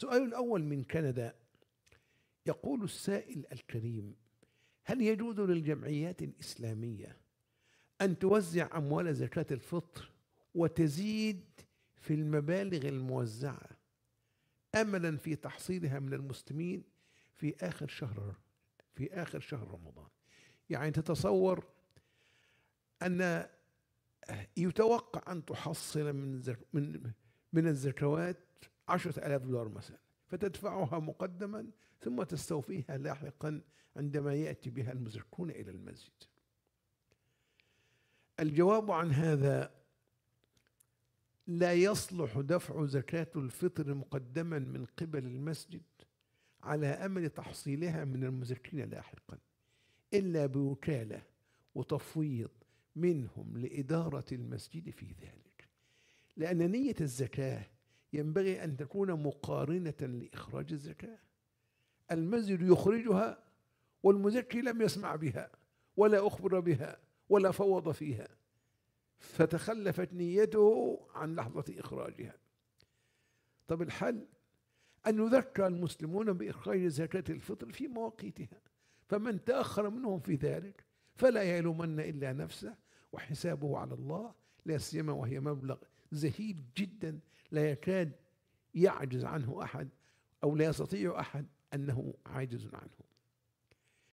السؤال الأول من كندا، يقول السائل الكريم: هل يجوز للجمعيات الإسلامية أن توزع أموال زكاة الفطر وتزيد في المبالغ الموزعة أملا في تحصيلها من المسلمين في آخر شهر رمضان؟ يعني تتصور أن يتوقع أن تحصل من الزكوات 10,000 دولار مثلا، فتدفعها مقدما ثم تستوفيها لاحقا عندما يأتي بها المزكون إلى المسجد. الجواب عن هذا: لا يصلح دفع زكاة الفطر مقدما من قبل المسجد على أمل تحصيلها من المزكين لاحقا، إلا بوكالة وتفويض منهم لإدارة المسجد في ذلك، لأن نية الزكاة ينبغي أن تكون مقارنة لإخراج الزكاة. المسجد يخرجها والمزكي لم يسمع بها ولا أخبر بها ولا فوض فيها، فتخلفت نيته عن لحظة إخراجها. طب الحل أن يذكر المسلمون بإخراج زكاة الفطر في مواقيتها، فمن تأخر منهم في ذلك فلا يلومن إلا نفسه وحسابه على الله، لا سيما وهي مبلغ زهيد جدا لا يكاد يعجز عنه أحد أو لا يستطيع أحد أنه عاجز عنه.